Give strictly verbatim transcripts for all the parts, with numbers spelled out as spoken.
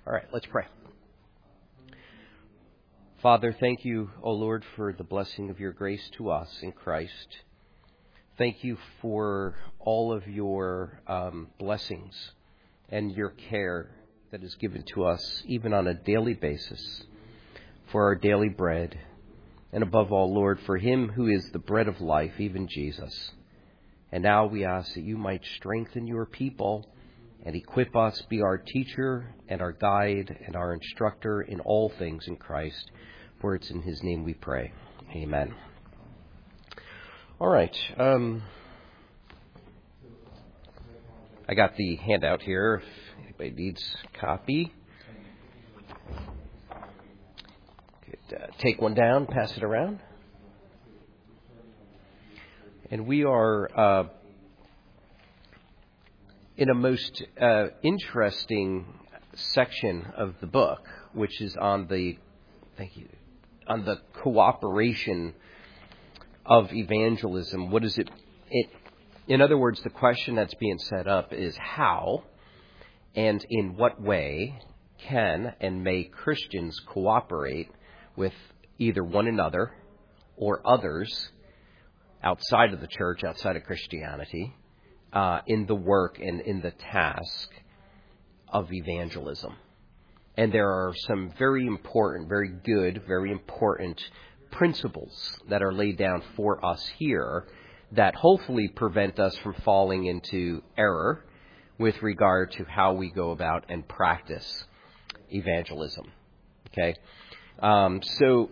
All right, let's pray. Father, thank you, O Lord, for the blessing of your grace to us in Christ. Thank you for all of your um, blessings and your care that is given to us, even on a daily basis, for our daily bread. And above all, Lord, for him who is the bread of life, even Jesus. And now we ask that you might strengthen your people and equip us, be our teacher and our guide and our instructor in all things in Christ. For it's in his name we pray. Amen. All right. Um, I got the handout here. If anybody needs a copy, could uh, take one down, pass it around. And we are uh, in a most uh, interesting section of the book, which is on the, thank you, on the cooperation of evangelism. What is it? It, in other words, the question that's being set up is how and in what way can and may Christians cooperate with either one another or others outside of the church, outside of Christianity, uh, in the work and in the task of evangelism. And there are some very important, very good, very important principles that are laid down for us here that hopefully prevent us from falling into error with regard to how we go about and practice evangelism. Okay? Um, so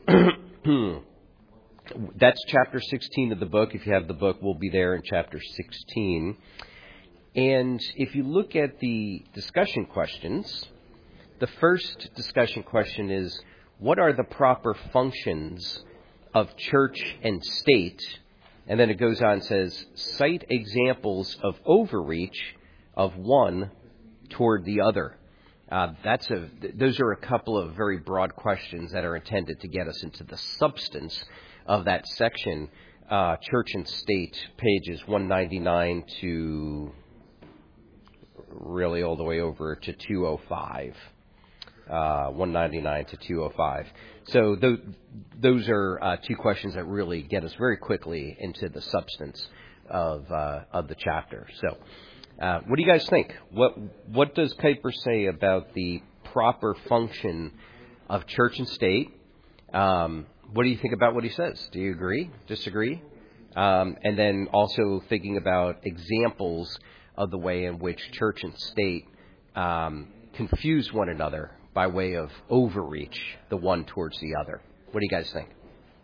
that's chapter sixteen of the book. If you have the book, we'll be there in chapter sixteen. And if you look at the discussion questions, the first discussion question is, what are the proper functions of church and state? And then it goes on and says, cite examples of overreach of one toward the other. Uh, that's a, those are a couple of very broad questions that are intended to get us into the substance of that section, uh, church and state, pages one ninety-nine to really all the way over to two oh five. Uh, one ninety-nine to two oh five. So th- those are uh, two questions that really get us very quickly into the substance of uh, of the chapter. So uh, what do you guys think? What what does Kuyper say about the proper function of church and state? Um, what do you think about what he says? Do you agree? Disagree? Um, and then also thinking about examples of the way in which church and state um, confuse one another by way of overreach, the one towards the other. What do you guys think?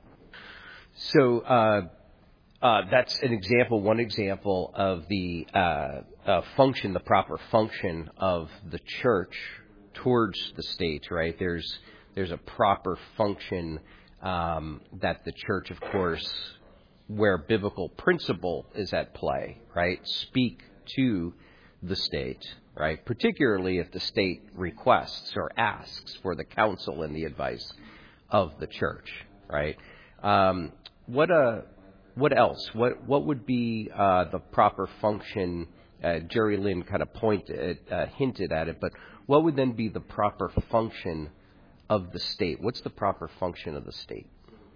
So uh, uh, that's an example, one example of the uh, uh, function, the proper function of the church towards the state, right? There's there's a proper function um, that the church, of course, where biblical principle is at play, right? Speak to the state, right? Particularly if the state requests or asks for the counsel and the advice of the church, right? Um, what uh, what else? What what would be uh, the proper function? Uh, Jerry Lynn kind of pointed, uh, hinted at it, but what would then be the proper function of the state? What's the proper function of the state?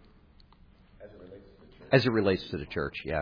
As it relates to the church. As it relates to the church, yeah.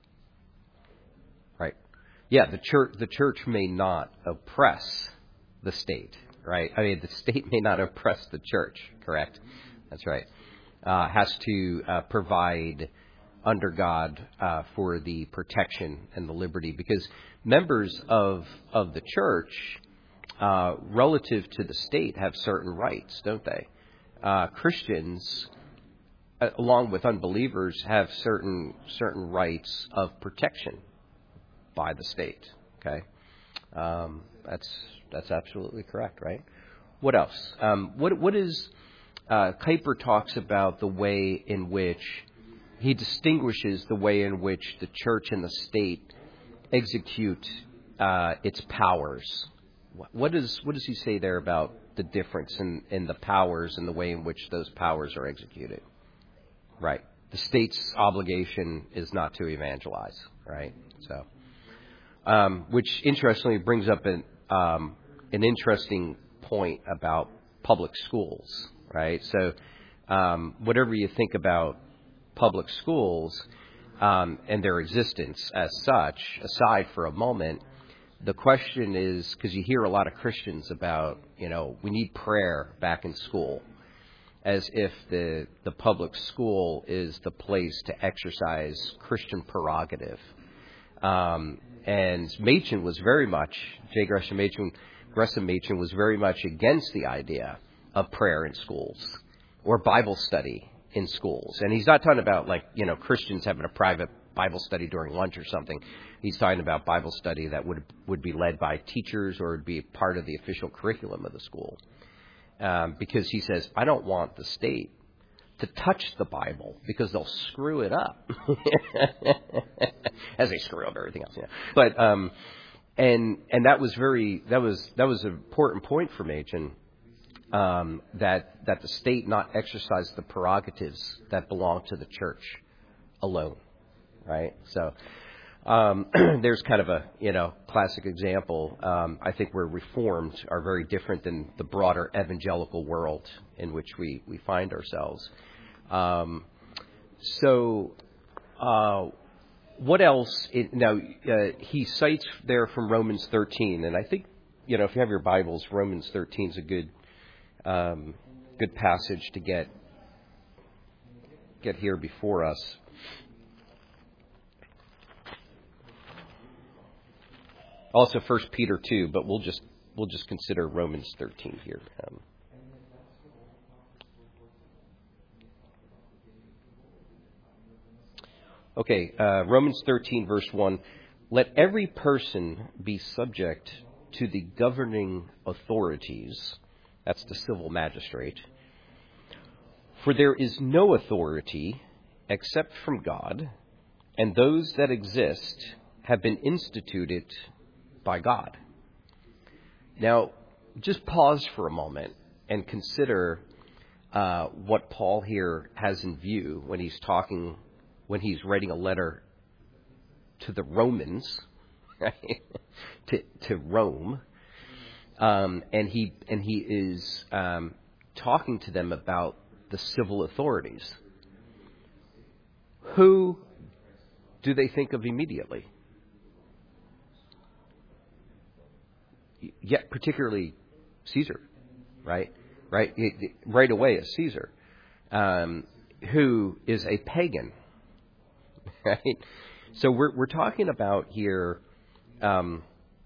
Right. Yeah, the church the church may not oppress the state, right? I mean, the state may not oppress the church, correct? That's right. Uh, has to uh, provide under God uh, for the protection and the liberty, because members of of the church, uh, relative to the state, have certain rights, don't they? Uh, Christians, uh, along with unbelievers, have certain certain rights of protection by the state. Okay, um, that's that's absolutely correct, right? What else? Um, what what is uh, Kuyper talks about the way in which he distinguishes the way in which the church and the state execute uh, its powers. What does what does he say there about the difference in, in the powers and the way in which those powers are executed? Right. The state's obligation is not to evangelize, right? So, um, which interestingly brings up an um, an interesting point about public schools, right? So um, whatever you think about public schools um, and their existence as such, aside for a moment, the question is, because you hear a lot of Christians about, you know, we need prayer back in school, as if the the public school is the place to exercise Christian prerogative. Um, and Machen was very much, J. Gresham Machen, Gresham Machen was very much against the idea of prayer in schools or Bible study in schools. And he's not talking about, like, you know, Christians having a private Bible study during lunch or something. He's talking about Bible study that would would be led by teachers or would be part of the official curriculum of the school. Um, because he says, I don't want the state to touch the Bible because they'll screw it up. As they screw up everything else. Yeah. But um, and and that was very that was that was an important point for Machen. Um, that that the state not exercise the prerogatives that belong to the church alone, right? So um, there's kind of a you know classic example. Um, I think where Reformed are very different than the broader evangelical world in which we we find ourselves. Um, so uh, what else? It, now uh, he cites there from Romans thirteen, and I think you know if you have your Bibles, Romans thirteen is a good. Um, good passage to get get here before us. Also, First Peter two, but we'll just we'll just consider Romans thirteen here. Um, okay, uh, Romans thirteen, verse one. Let every person be subject to the governing authorities. That's the civil magistrate. For there is no authority except from God, and those that exist have been instituted by God. Now, just pause for a moment and consider uh, what Paul here has in view when he's talking, when he's writing a letter to the Romans, right? to, to Rome. Um, and he and he is um, talking to them about the civil authorities. Who do they think of immediately? Yet, particularly Caesar, right? Right, right away is Caesar, um, who is a pagan, right? So we're we're talking about here. Um,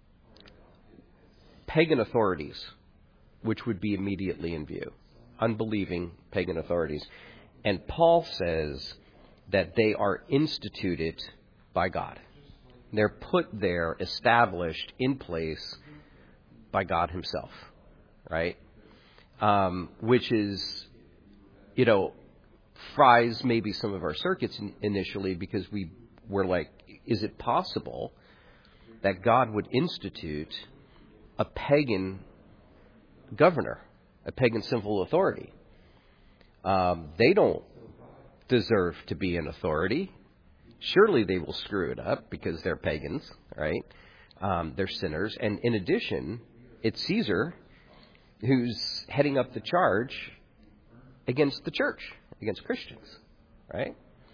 Pagan authorities, which would be immediately in view. Unbelieving pagan authorities. And Paul says that they are instituted by God. They're put there, established, in place by God himself, right? Um, which is, you know, fries maybe some of our circuits in, initially because we were like, is it possible that God would institute a pagan governor, a pagan civil authority? Um, they don't deserve to be an authority. Surely they will screw it up because they're pagans, right? Um, they're sinners. And in addition, it's Caesar who's heading up the charge against the church, against Christians, right?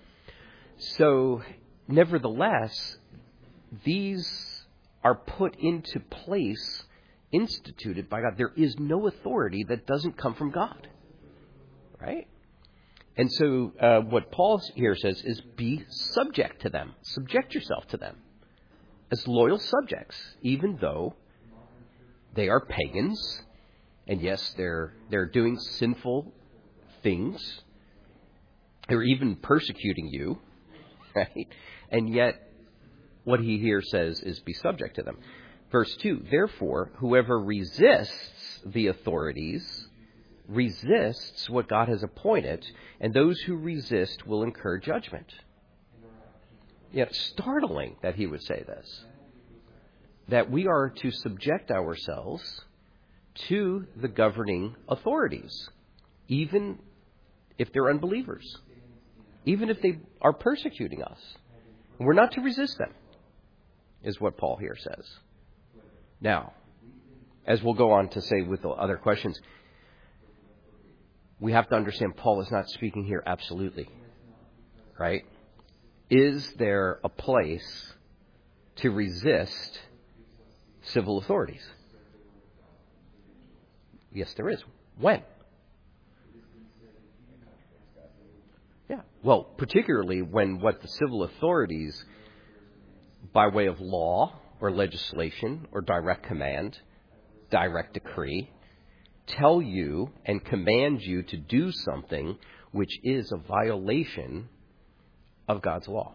So, nevertheless, these are put into place, instituted by God. There is no authority that doesn't come from God, right? And so uh, what Paul here says is be subject to them. Subject yourself to them as loyal subjects, even though they are pagans. And yes, they're they're doing sinful things. They're even persecuting you, right? And yet what he here says is be subject to them. Verse two, therefore, whoever resists the authorities resists what God has appointed, and those who resist will incur judgment. Yet startling that he would say this, that we are to subject ourselves to the governing authorities, even if they're unbelievers, even if they are persecuting us. We're not to resist them, is what Paul here says. Now, as we'll go on to say with the other questions, we have to understand Paul is not speaking here absolutely, right? Is there a place to resist civil authorities? Yes, there is. When? Yeah. Well, particularly when what the civil authorities, by way of law or legislation or direct command, direct decree, tell you and command you to do something which is a violation of God's law.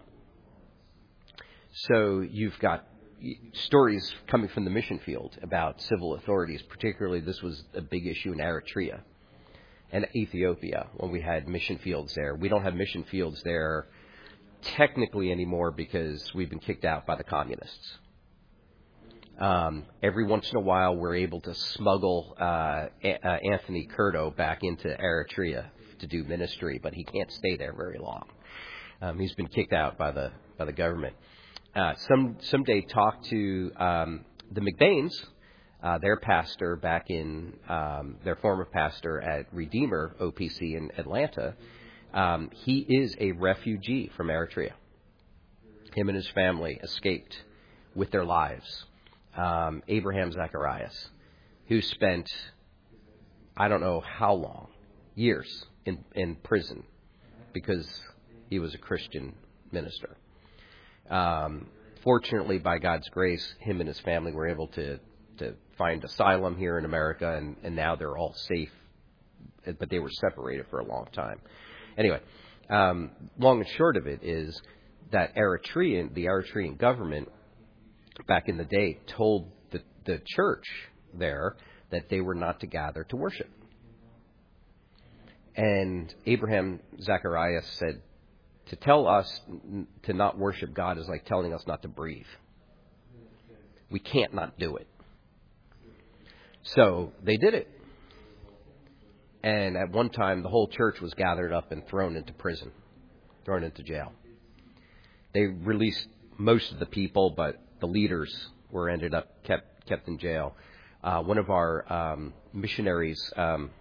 So you've got stories coming from the mission field about civil authorities. Particularly, this was a big issue in Eritrea and Ethiopia when we had mission fields there. We don't have mission fields there technically anymore because we've been kicked out by the communists. Um, every once in a while, we're able to smuggle uh, a- uh, Anthony Curto back into Eritrea to do ministry, but he can't stay there very long. Um, he's been kicked out by the by the government. Uh, some someday talk to um, the McBains, uh, their pastor back in um, their former pastor at Redeemer O P C in Atlanta. Um, he is a refugee from Eritrea. Him and his family escaped with their lives. Um, Abraham Zacharias, who spent, I don't know how long, years in, in prison because he was a Christian minister. Um, fortunately, by God's grace, him and his family were able to, to find asylum here in America, and, and now they're all safe, but they were separated for a long time. Anyway, um, long and short of it is that Eritrean, the Eritrean government back in the day told the, the church there that they were not to gather to worship. And Abraham Zacharias said, to tell us to not worship God is like telling us not to breathe. We can't not do it. So they did it. And at one time, the whole church was gathered up and thrown into prison, thrown into jail. They released most of the people, but the leaders were ended up kept kept in jail. Uh, one of our um, missionaries, um,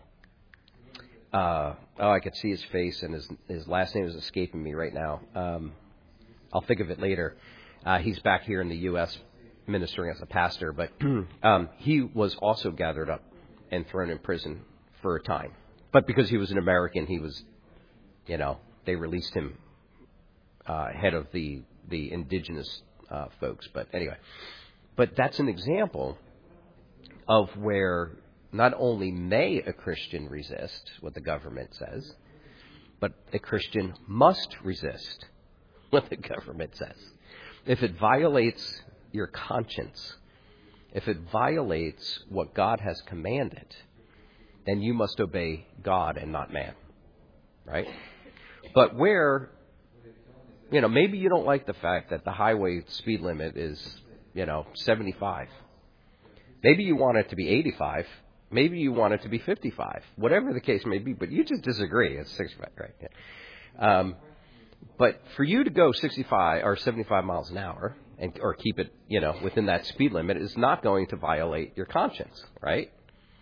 uh, oh, I could see his face, and his his last name is escaping me right now. Um, I'll think of it later. Uh, he's back here in the U S ministering as a pastor, but um, he was also gathered up and thrown in prison for a time. But because he was an American, he was, you know, they released him uh, ahead of the the indigenous uh, folks. But anyway, but that's an example of where not only may a Christian resist what the government says, but a Christian must resist what the government says. If it violates your conscience, if it violates what God has commanded, then you must obey God and not man, right? But where, you know, maybe you don't like the fact that the highway speed limit is, you know, seventy-five. Maybe you want it to be eighty-five. Maybe you want it to be fifty-five. Whatever the case may be, but you just disagree. It's sixty-five, right? Yeah. Um, but for you to go sixty-five or seventy-five miles an hour and or keep it, you know, within that speed limit is not going to violate your conscience, right?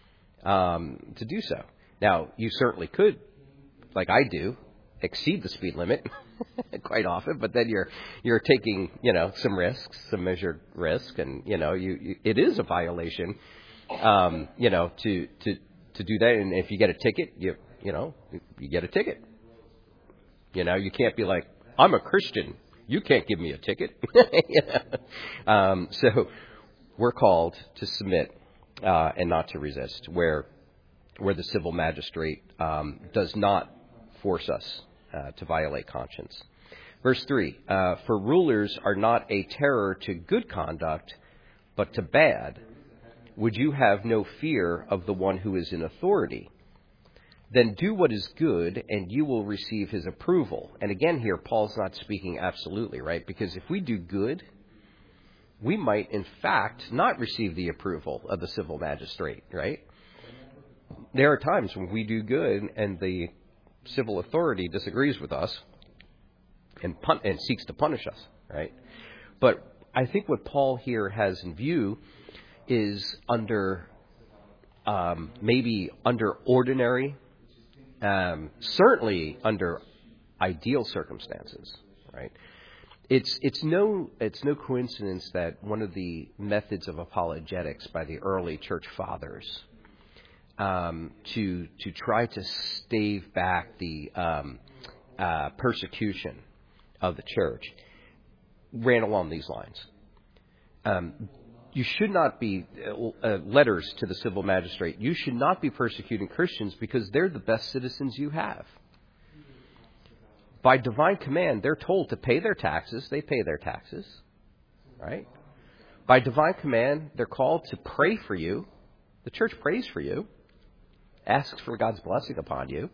Um, to do so. Now, you certainly could, like I do, exceed the speed limit quite often, but then you're you're taking, you know, some risks, some measured risk, and you know, you, you it is a violation, um, you know, to to to do that. And if you get a ticket, you you know, you get a ticket. You know, you can't be like, I'm a Christian, you can't give me a ticket. You know? um, so we're called to submit uh, and not to resist, where where the civil magistrate um, does not force us uh, to violate conscience. Verse three, uh, for rulers are not a terror to good conduct, but to bad. Would you have no fear of the one who is in authority? Then do what is good, and you will receive his approval. And again here, Paul's not speaking absolutely, right? Because if we do good, we might, in fact, not receive the approval of the civil magistrate, right? There are times when we do good, and the civil authority disagrees with us and, pun- and seeks to punish us, right? But I think what Paul here has in view is under um, maybe under ordinary, um, certainly under ideal circumstances, right? It's it's no it's no coincidence that one of the methods of apologetics by the early church fathers um, to to try to stave back the um, uh, persecution of the church ran along these lines. Um, you should not be uh, letters to the civil magistrate. You should not be persecuting Christians because they're the best citizens you have. By divine command, they're told to pay their taxes. They pay their taxes, right? By divine command, they're called to pray for you. The church prays for you, asks for God's blessing upon you.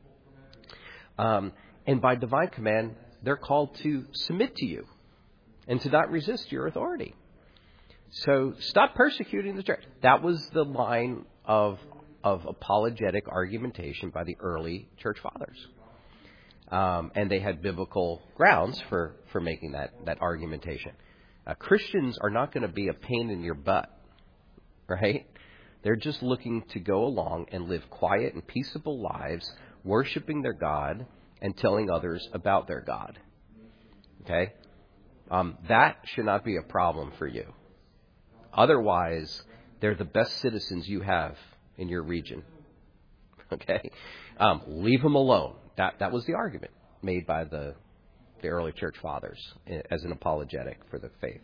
Um, and by divine command, they're called to submit to you and to not resist your authority. So stop persecuting the church. That was the line of, of apologetic argumentation by the early church fathers. Um, and they had biblical grounds for, for making that, that argumentation. Uh, Christians are not going to be a pain in your butt, right? They're just looking to go along and live quiet and peaceable lives, worshiping their God and telling others about their God. Okay? Um, that should not be a problem for you. Otherwise, they're the best citizens you have in your region. Okay? Um, leave them alone. That that was the argument made by the the early church fathers as an apologetic for the faith.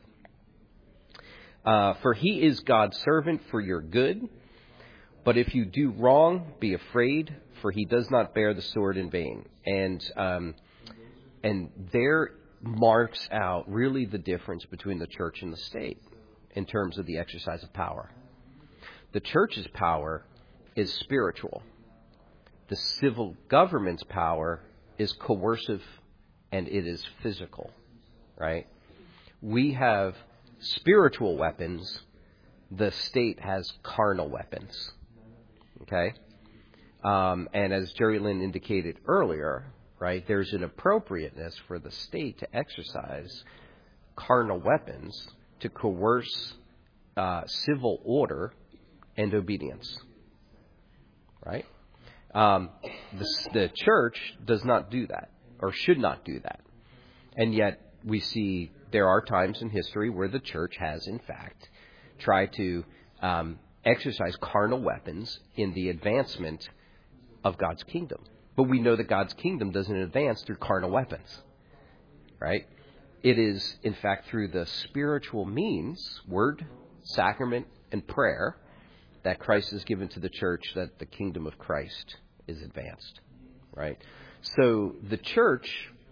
Uh, for he is God's servant for your good, but if you do wrong, be afraid, for he does not bear the sword in vain. And um, and there marks out really the difference between the church and the state in terms of the exercise of power. The church's power is spiritual. The civil government's power is coercive and it is physical, right? We have spiritual weapons. The state has carnal weapons, okay? Um, and as Jerry Lynn indicated earlier, right, there's an appropriateness for the state to exercise carnal weapons to coerce uh, civil order and obedience, right? Um, the, the church does not do that, or should not do that. And yet we see there are times in history where the church has, in fact, tried to um, exercise carnal weapons in the advancement of God's kingdom. But we know that God's kingdom doesn't advance through carnal weapons, right? It is, in fact, through the spiritual means, word, sacrament, and prayer, that Christ has given to the church, that the kingdom of Christ is advanced, right? So the church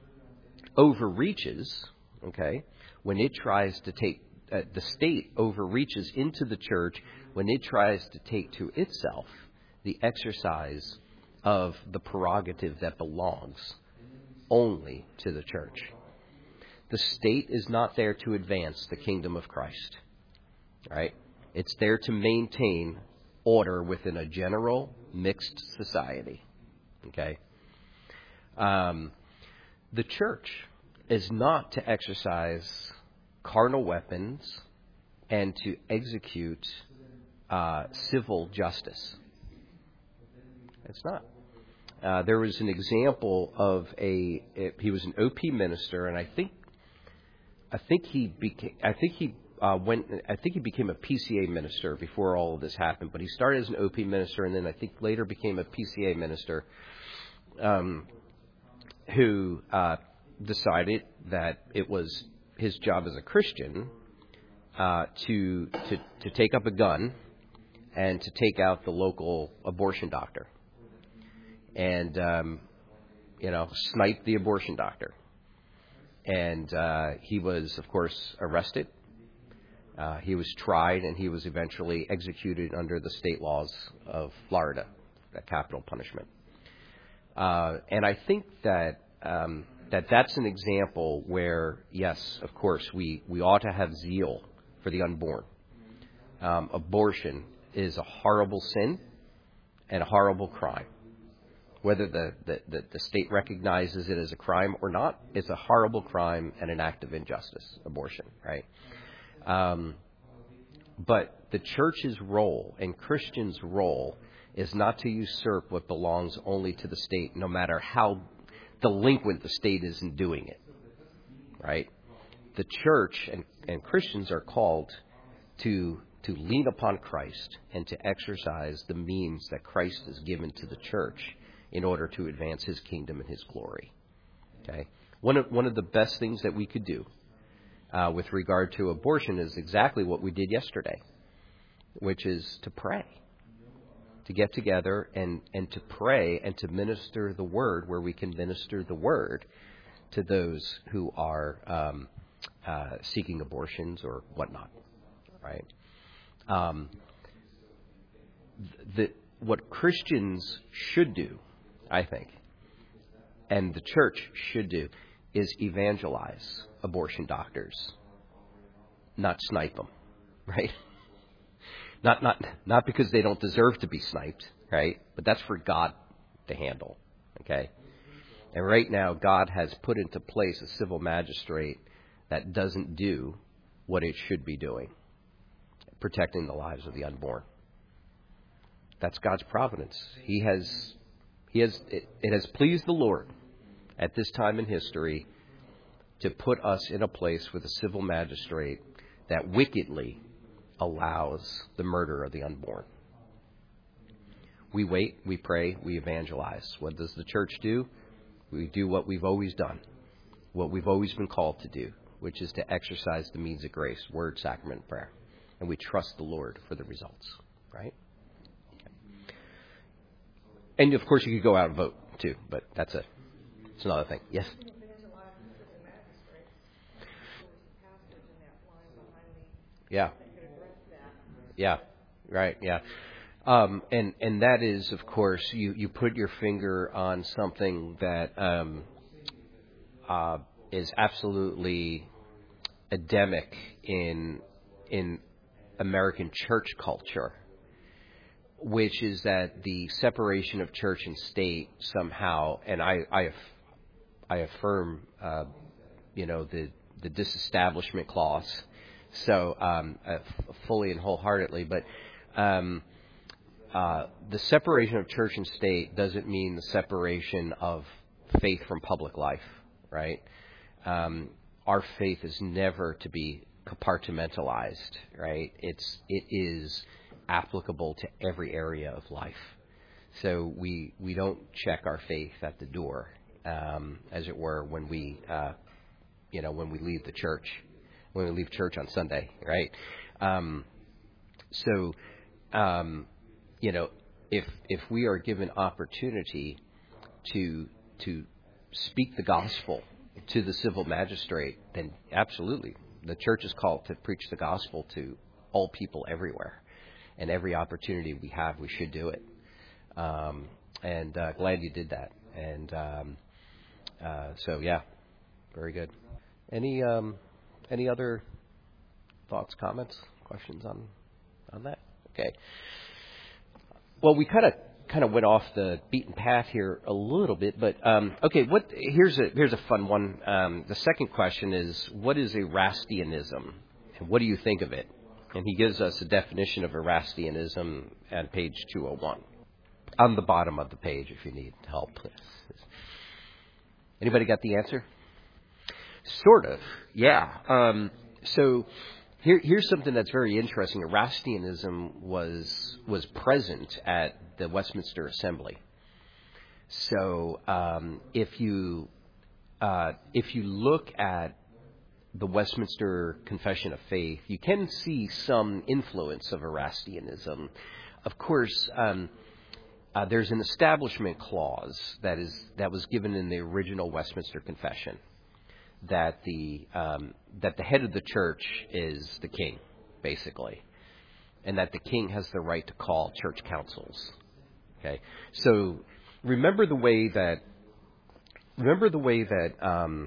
overreaches, okay, when it tries to take, uh, the state overreaches into the church when it tries to take to itself the exercise of the prerogative that belongs only to the church. The state is not there to advance the kingdom of Christ, right? It's there to maintain order within a general mixed society. Okay? Um, the church is not to exercise carnal weapons and to execute uh, civil justice. It's not. Uh, there was an example of a. He was an O P minister, and I think, I think he became. I think he. Uh, when I think he became a P C A minister before all of this happened, but he started as an O P minister and then I think later became a P C A minister, um, who uh, decided that it was his job as a Christian uh, to to to take up a gun and to take out the local abortion doctor, and um, you know, snipe the abortion doctor, and uh, he was, of course, arrested. Uh, he was tried and he was eventually executed under the state laws of Florida, that capital punishment. Uh, and I think that um, that that's an example where, yes, of course, we, we ought to have zeal for the unborn. Um, abortion is a horrible sin and a horrible crime. Whether the, the, the, the state recognizes it as a crime or not, it's a horrible crime and an act of injustice, abortion, right? Um, But the church's role and Christians' role is not to usurp what belongs only to the state, no matter how delinquent the state is in doing it. Right? The church and, and Christians are called to to lean upon Christ and to exercise the means that Christ has given to the church in order to advance his kingdom and his glory. Okay? One of, one of the best things that we could do uh, with regard to abortion is exactly what we did yesterday, which is to pray, to get together and, and to pray and to minister the word where we can minister the word to those who are um, uh, seeking abortions or whatnot, right? Um, the, what Christians should do, I think, and the church should do, is evangelize abortion doctors, not snipe them, right? Not not not because they don't deserve to be sniped, right? But that's for God to handle, okay? And right now, God has put into place a civil magistrate that doesn't do what it should be doing, protecting the lives of the unborn. That's God's providence. He has, he has, it, it has pleased the Lord at this time in history to put us in a place with a civil magistrate that wickedly allows the murder of the unborn. We wait, we pray, we evangelize. What does the church do? We do what we've always done, what we've always been called to do, which is to exercise the means of grace, word, sacrament, prayer. And we trust the Lord for the results, right? Okay. And, of course, you could go out and vote, too, but that's a, it's another thing. Yes? Yeah. Yeah, right, yeah. Um, and, and that is, of course, you, you put your finger on something that um, uh, is absolutely endemic in in American church culture, which is that the separation of church and state somehow, and I I, I affirm, uh, you know, the, the disestablishment clause, so um, uh, fully and wholeheartedly, but um, uh, the separation of church and state doesn't mean the separation of faith from public life, right? Um, our faith is never to be compartmentalized, right? It's it is applicable to every area of life. So we we don't check our faith at the door, um, as it were, when we uh, you know when we leave the church, when we leave church on Sunday, right? Um, so um, you know if if we are given opportunity to to speak the gospel to the civil magistrate, then absolutely. The church is called to preach the gospel to all people everywhere. And every opportunity we have, we should do it. Um, and uh, glad you did that. And um, uh, so, yeah, very good. Any um, any other thoughts, comments, questions on on that? Okay. Well, we kind of kind of went off the beaten path here a little bit, but um, okay. What here's a here's a fun one. Um, the second question is, what is Erastianism, and what do you think of it? And he gives us a definition of Erastianism at page two oh one, on the bottom of the page. If you need help, anybody got the answer? Sort of, yeah. Um, so. Here, here's something that's very interesting. Erastianism was was present at the Westminster Assembly. So um, if you uh, if you look at the Westminster Confession of Faith, you can see some influence of Erastianism. Of course, um, uh, there's an establishment clause that is that was given in the original Westminster Confession, that the um, that the head of the church is the king, basically, and that the king has the right to call church councils. Okay, so remember the way that remember the way that um,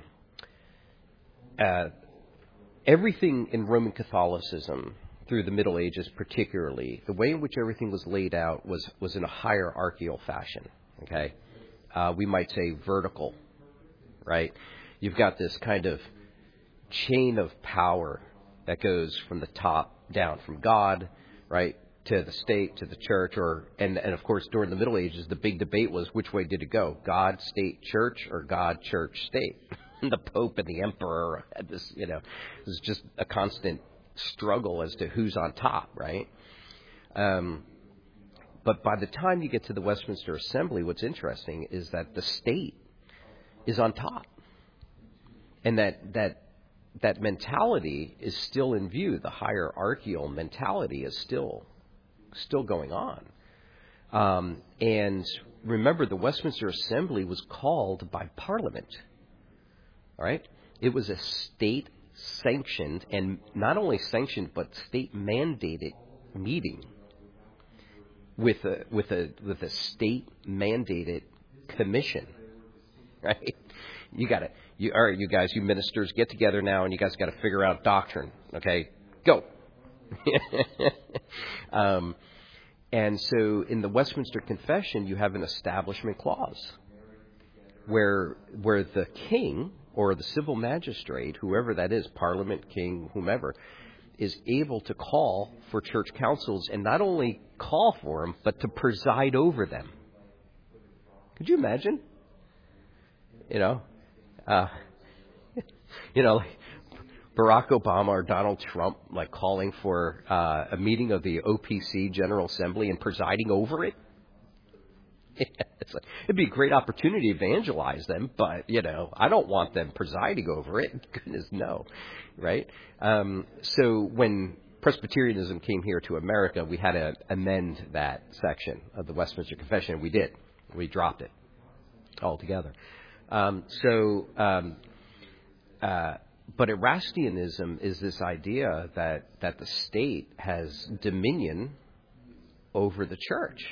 uh, everything in Roman Catholicism through the Middle Ages, particularly, the way in which everything was laid out was was in a hierarchical fashion. Okay, uh, we might say vertical, right? You've got this kind of chain of power that goes from the top down from God, right, to the state, to the church, or and, and of course during the Middle Ages the big debate was which way did it go, God, state, church, or God, church, state. The Pope and the Emperor had this, you know, it was just a constant struggle as to who's on top, right? Um, but by the time you get to the Westminster Assembly, what's interesting is that the state is on top, and that that that mentality is still in view. The hierarchical mentality is still still going on. Um, and remember, the Westminster Assembly was called by Parliament. All right? It was a state-sanctioned, and not only sanctioned, but state-mandated meeting with a with a with a state-mandated commission. Right? You got to, you all right, you guys, you ministers, get together now, and you guys got to figure out doctrine. Okay, go. um, and so in the Westminster Confession, you have an establishment clause where where the king or the civil magistrate, whoever that is, Parliament, king, whomever, is able to call for church councils, and not only call for them, but to preside over them. Could you imagine? You know, uh, you know, like Barack Obama or Donald Trump, like calling for uh, a meeting of the O P C General Assembly and presiding over it. It's like, it'd be a great opportunity to evangelize them, but, you know, I don't want them presiding over it. Goodness, no, right? Um, so when Presbyterianism came here to America, we had to amend that section of the Westminster Confession. We did. We dropped it altogether. Um, so, um, uh, but Erastianism is this idea that, that the state has dominion over the church.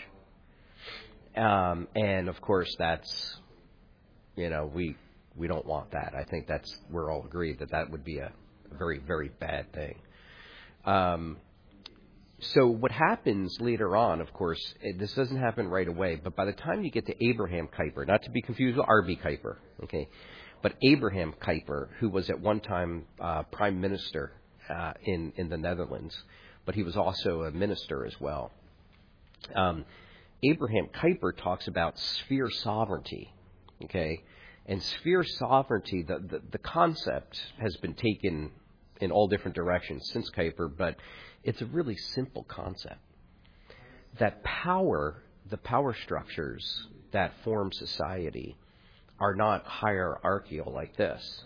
Um, and of course, that's, you know, we we don't want that. I think that's, we're all agreed that that would be a, a very, very bad thing. Um, so what happens later on, of course, it, this doesn't happen right away, but by the time you get to Abraham Kuyper, not to be confused with R B Kuyper, okay, but Abraham Kuyper, who was at one time uh, prime minister uh, in, in the Netherlands, but he was also a minister as well. Um, Abraham Kuyper talks about sphere sovereignty, okay? And sphere sovereignty, the, the, the concept has been taken in all different directions since Kuyper, but it's a really simple concept. That power, the power structures that form society are not hierarchical like this,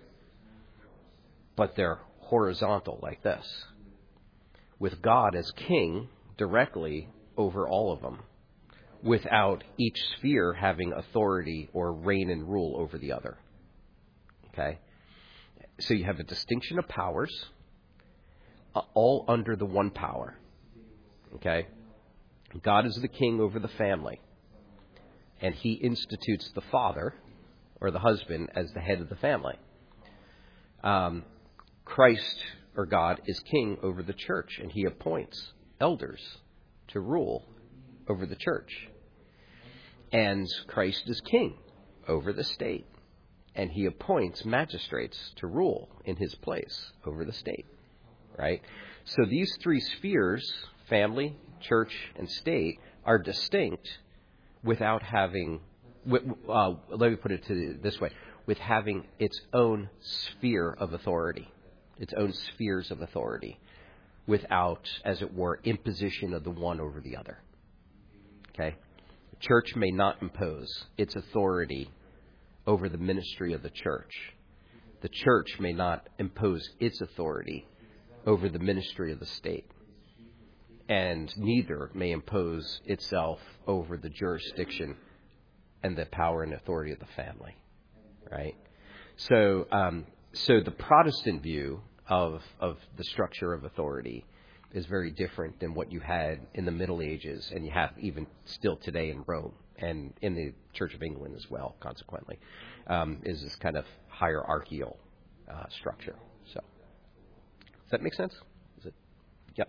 but they're horizontal like this, with God as king directly over all of them, without each sphere having authority or reign and rule over the other. Okay? So you have a distinction of powers, uh, all under the one power. Okay? God is the king over the family, and he institutes the father, or the husband, as the head of the family. Um, Christ, or God, is king over the church, and he appoints elders to rule over the church. And Christ is king over the state, and he appoints magistrates to rule in his place over the state, right? So these three spheres, family, church, and state, are distinct without having, uh, let me put it to this way, with having its own sphere of authority, its own spheres of authority, without, as it were, imposition of the one over the other. Okay? The church may not impose its authority over the ministry of the church. The church may not impose its authority over the ministry of the state. And neither may impose itself over the jurisdiction and the power and authority of the family. Right? So, um, so the Protestant view of of the structure of authority is very different than what you had in the Middle Ages, and you have even still today in Rome and in the Church of England as well, consequently, um, is this kind of hierarchical uh, structure. So, does that make sense? Is it? Yep.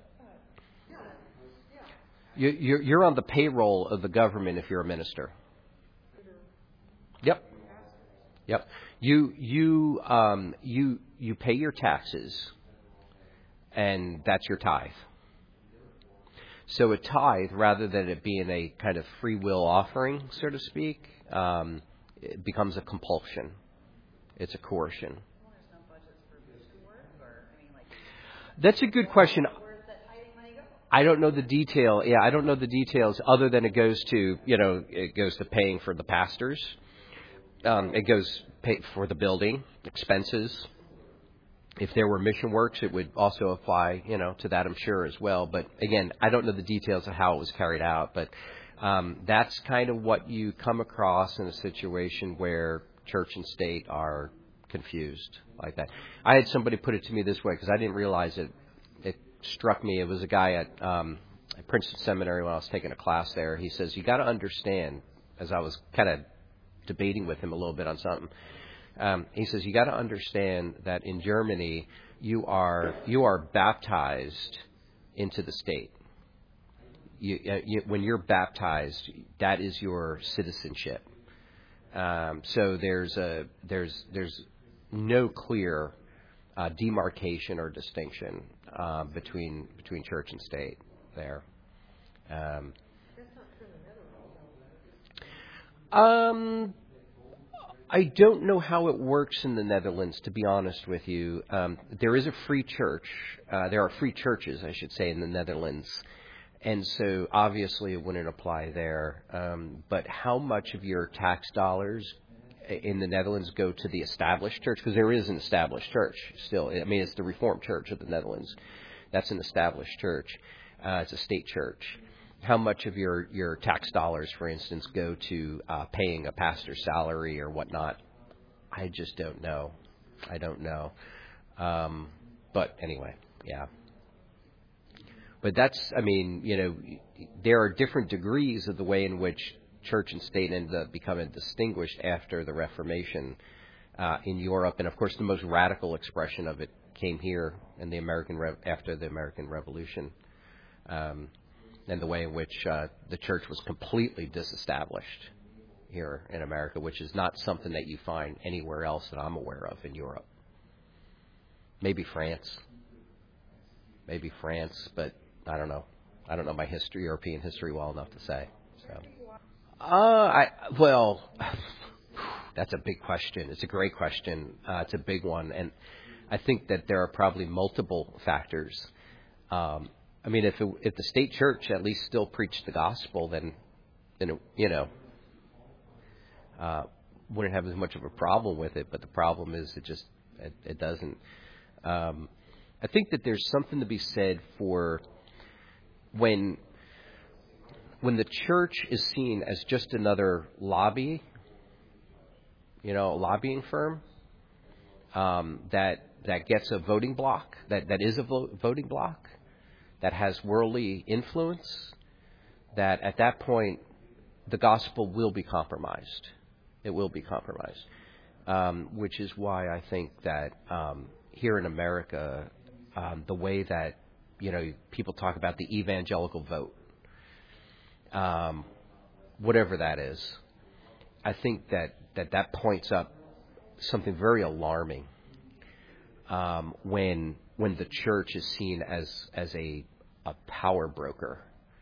You, you're, you're on the payroll of the government if you're a minister. Yep. Yep. You you um, you you pay your taxes, and that's your tithe. So a tithe, rather than it being a kind of free will offering, so to speak, um, it becomes a compulsion. It's a coercion. Well, there's no budget for mission work, or I mean, like. That's a good question. Where's that tithing money go? I don't know the detail. Yeah, I don't know the details other than it goes to, you know, it goes to paying for the pastors. Um, it goes pay for the building expenses. If there were mission works, it would also apply, you know, to that, I'm sure, as well. But again, I don't know the details of how it was carried out. But um, that's kind of what you come across in a situation where church and state are confused like that. I had somebody put it to me this way because I didn't realize it. It struck me. It was a guy at, um, at Princeton Seminary when I was taking a class there. He says, you got to understand, as I was kind of debating with him a little bit on something. Um, he says, you got to understand that in Germany, you are you are baptized into the state. You, uh, you, when you're baptized, that is your citizenship. Um, so there's a there's there's no clear uh, demarcation or distinction uh, between between church and state there. Um, That's not true in the Netherlands. um, I don't know how it works in the Netherlands, to be honest with you. Um, there is a free church. Uh, there are free churches, I should say, in the Netherlands. And so obviously it wouldn't apply there. Um, but how much of your tax dollars in the Netherlands go to the established church? Because there is an established church still. I mean, it's the Reformed Church of the Netherlands. That's an established church. Uh, it's a state church. How much of your, your tax dollars, for instance, go to uh, paying a pastor's salary or whatnot? I just don't know. I don't know. Um, but anyway, yeah. But that's, I mean, you know, there are different degrees of the way in which church and state ended up becoming distinguished after the Reformation uh, in Europe. And, of course, the most radical expression of it came here in the American Re- after the American Revolution. Um and the way in which uh, the church was completely disestablished here in America, which is not something that you find anywhere else that I'm aware of in Europe. Maybe France. Maybe France, but I don't know. I don't know my history, European history well enough to say. So, uh, I well, that's a big question. It's a great question. Uh, it's a big one, and I think that there are probably multiple factors. Um, I mean, if it, if the state church at least still preached the gospel, then, then it, you know, uh, wouldn't have as much of a problem with it. But the problem is it just it, it doesn't. Um, I think that there's something to be said for when when the church is seen as just another lobby, you know, a lobbying firm um, that that gets a voting block, that, that is a vo- voting block. That has worldly influence, that at that point the gospel will be compromised. It will be compromised, um, which is why I think that um, here in America, um, the way that, you know, people talk about the evangelical vote, um, whatever that is, I think that that, that points up something very alarming um, when when the church is seen as as a a power broker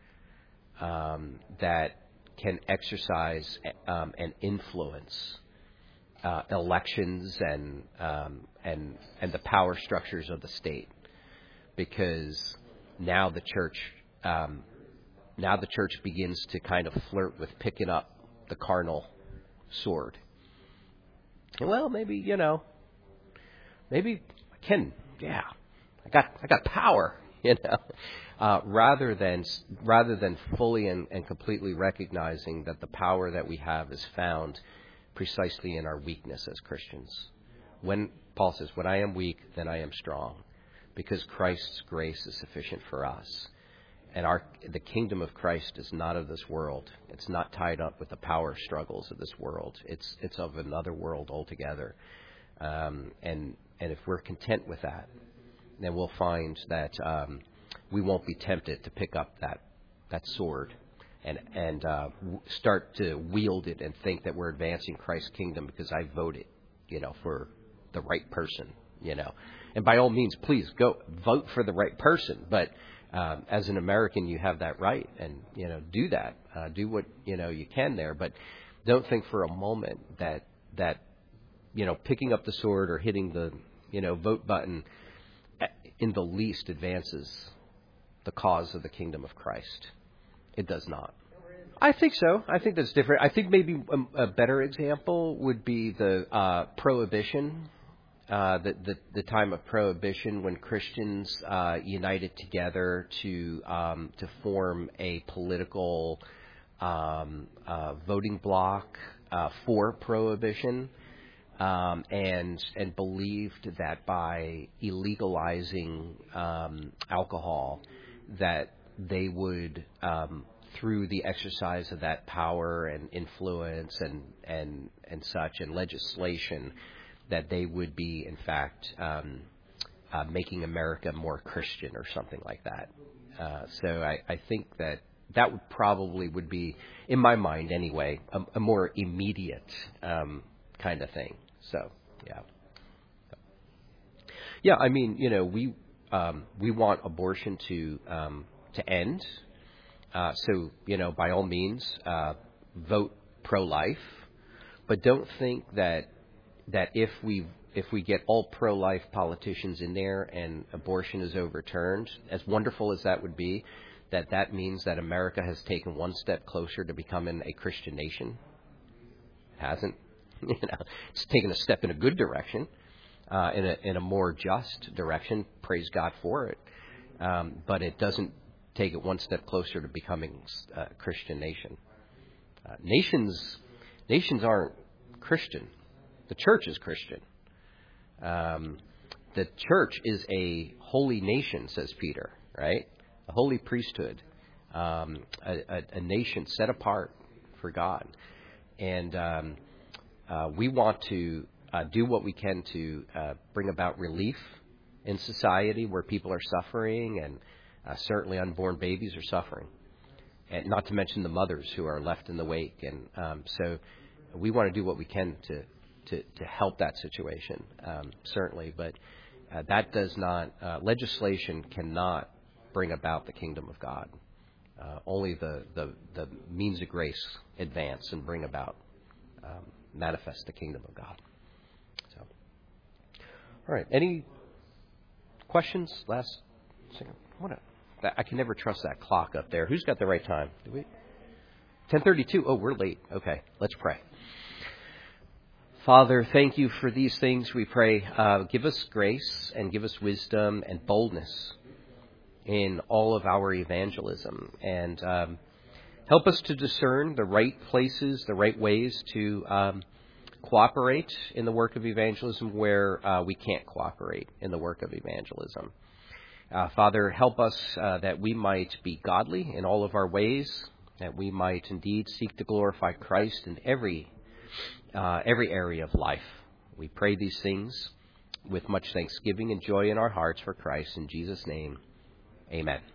um, that can exercise um, and influence uh, elections and um, and and the power structures of the state, because now the church um, now the church begins to kind of flirt with picking up the carnal sword. Well, maybe you know, maybe I can, yeah. I got I got power, you know, uh, rather than rather than fully and, and completely recognizing that the power that we have is found precisely in our weakness as Christians. When Paul says, "When I am weak, then I am strong," because Christ's grace is sufficient for us, and our the kingdom of Christ is not of this world. It's not tied up with the power struggles of this world. It's it's of another world altogether, um, and and if we're content with that, then we'll find that um, we won't be tempted to pick up that that sword and and uh, w- start to wield it and think that we're advancing Christ's kingdom because I voted, you know, for the right person, you know. And by all means, please go vote for the right person. But um, as an American, you have that right, and you know, do that, uh, do what you know you can there, but don't think for a moment that that you know picking up the sword or hitting the you know vote button in the least advances the cause of the kingdom of Christ. It does not. I think so. I think that's different. I think maybe a, a better example would be the uh, Prohibition, uh, the, the the time of Prohibition when Christians uh, united together to um, to form a political um, uh, voting bloc uh, for Prohibition, um, and and believed that by illegalizing um, alcohol, that they would um, through the exercise of that power and influence and, and, and such and legislation, that they would be, in fact, um, uh, making America more Christian or something like that. Uh, so I, I think that that would probably would be, in my mind anyway, a, a more immediate um, kind of thing. So, yeah. Yeah, I mean, you know, we um, we want abortion to um, to end. Uh, so, you know, by all means, uh, vote pro-life, but don't think that that if we if we get all pro-life politicians in there and abortion is overturned, as wonderful as that would be, that that means that America has taken one step closer to becoming a Christian nation. It hasn't. You know, it's taken a step in a good direction, uh, in a in a more just direction. Praise God for it, um, but it doesn't take it one step closer to becoming a Christian nation. Uh, nations, nations aren't Christian. The church is Christian. Um, the church is a holy nation, says Peter, right? A holy priesthood, um, a, a, a nation set apart for God. And um, uh, we want to uh, do what we can to uh, bring about relief in society where people are suffering, and Uh, certainly unborn babies are suffering, and not to mention the mothers who are left in the wake. And um, so we want to do what we can to to, to help that situation, um, certainly. But uh, that does not, uh, legislation cannot bring about the kingdom of God. Uh, only the, the, the means of grace advance and bring about, um, manifest the kingdom of God. So, all right. Any questions? Last second. What a I can never trust that clock up there. Who's got the right time? Do we? ten thirty-two. Oh, we're late. Okay, let's pray. Father, thank you for these things, we pray. Uh, give us grace and give us wisdom and boldness in all of our evangelism. And um, help us to discern the right places, the right ways to um, cooperate in the work of evangelism where uh, we can't cooperate in the work of evangelism. Uh, Father, help us uh, that we might be godly in all of our ways, that we might indeed seek to glorify Christ in every uh, every area of life. We pray these things with much thanksgiving and joy in our hearts for Christ. In Jesus' name, amen.